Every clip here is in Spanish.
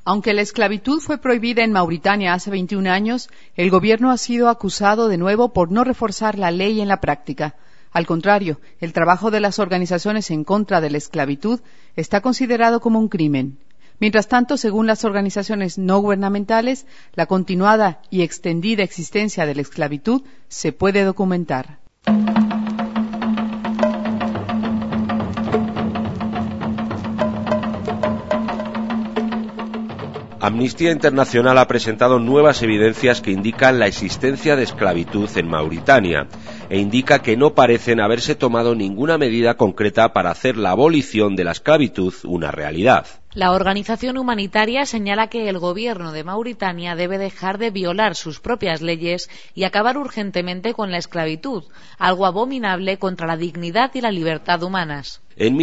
Aunque la esclavitud fue prohibida en Mauritania hace 21 años, el gobierno ha sido acusado de nuevo por no reforzar la ley en la práctica. Al contrario, el trabajo de las organizaciones en contra de la esclavitud está considerado como un crimen. Mientras tanto, según las organizaciones no gubernamentales, la continuada y extendida existencia de la esclavitud se puede documentar. Amnistía Internacional ha presentado nuevas evidencias que indican la existencia de esclavitud en Mauritania e indica que no parecen haberse tomado ninguna medida concreta para hacer la abolición de la esclavitud una realidad. La organización humanitaria señala que el gobierno de Mauritania debe dejar de violar sus propias leyes y acabar urgentemente con la esclavitud, algo abominable contra la dignidad y la libertad humanas. En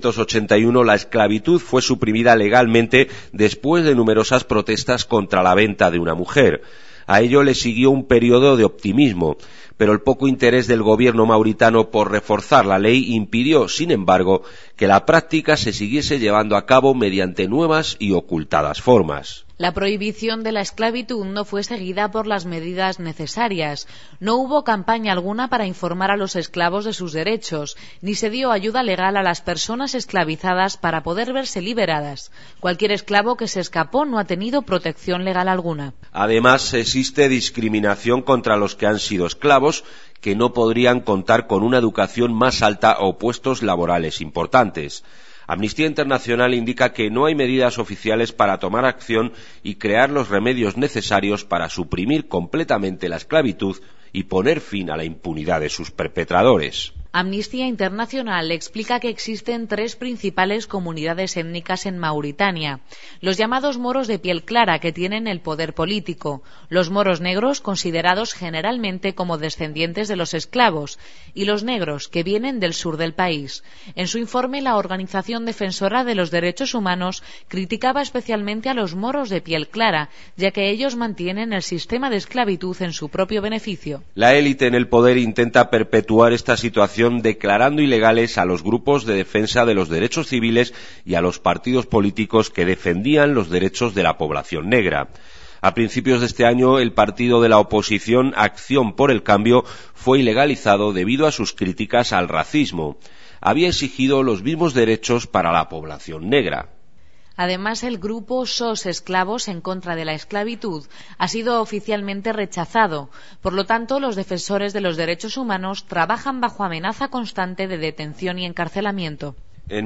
1981 la esclavitud fue suprimida legalmente después de numerosas protestas contra la venta de una mujer. A ello le siguió un periodo de optimismo, pero el poco interés del gobierno mauritano por reforzar la ley impidió, sin embargo, que la práctica se siguiese llevando a cabo mediante nuevas y ocultadas formas. La prohibición de la esclavitud no fue seguida por las medidas necesarias. No hubo campaña alguna para informar a los esclavos de sus derechos, ni se dio ayuda legal a las personas esclavizadas para poder verse liberadas. Cualquier esclavo que se escapó no ha tenido protección legal alguna. Además, existe discriminación contra los que han sido esclavos, que no podrían contar con una educación más alta o puestos laborales importantes. Amnistía Internacional indica que no hay medidas oficiales para tomar acción y crear los remedios necesarios para suprimir completamente la esclavitud y poner fin a la impunidad de sus perpetradores. Amnistía Internacional explica que existen tres principales comunidades étnicas en Mauritania: los llamados moros de piel clara, que tienen el poder político; los moros negros, considerados generalmente como descendientes de los esclavos; y los negros, que vienen del sur del país. En su informe, la Organización Defensora de los Derechos Humanos criticaba especialmente a los moros de piel clara, ya que ellos mantienen el sistema de esclavitud en su propio beneficio. La élite en el poder intenta perpetuar esta situación declarando ilegales a los grupos de defensa de los derechos civiles y a los partidos políticos que defendían los derechos de la población negra. A principios de este año, el partido de la oposición Acción por el Cambio fue ilegalizado debido a sus críticas al racismo. Había exigido los mismos derechos para la población negra. Además, el grupo SOS Esclavos en contra de la esclavitud ha sido oficialmente rechazado. Por lo tanto, los defensores de los derechos humanos trabajan bajo amenaza constante de detención y encarcelamiento. En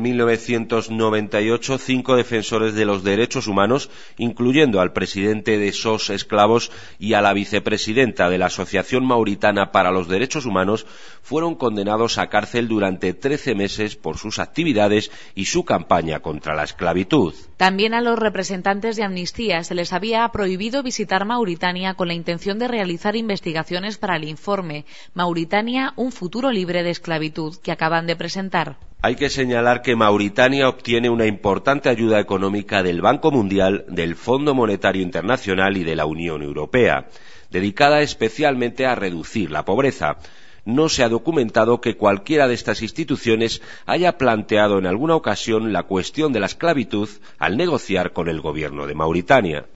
1998, 5 defensores de los derechos humanos, incluyendo al presidente de SOS Esclavos y a la vicepresidenta de la Asociación Mauritana para los Derechos Humanos, fueron condenados a cárcel durante 13 meses por sus actividades y su campaña contra la esclavitud. También a los representantes de Amnistía se les había prohibido visitar Mauritania con la intención de realizar investigaciones para el informe Mauritania, un futuro libre de esclavitud, que acaban de presentar. Hay que señalar que Mauritania obtiene una importante ayuda económica del Banco Mundial, del Fondo Monetario Internacional y de la Unión Europea, dedicada especialmente a reducir la pobreza. No se ha documentado que cualquiera de estas instituciones haya planteado en alguna ocasión la cuestión de la esclavitud al negociar con el gobierno de Mauritania.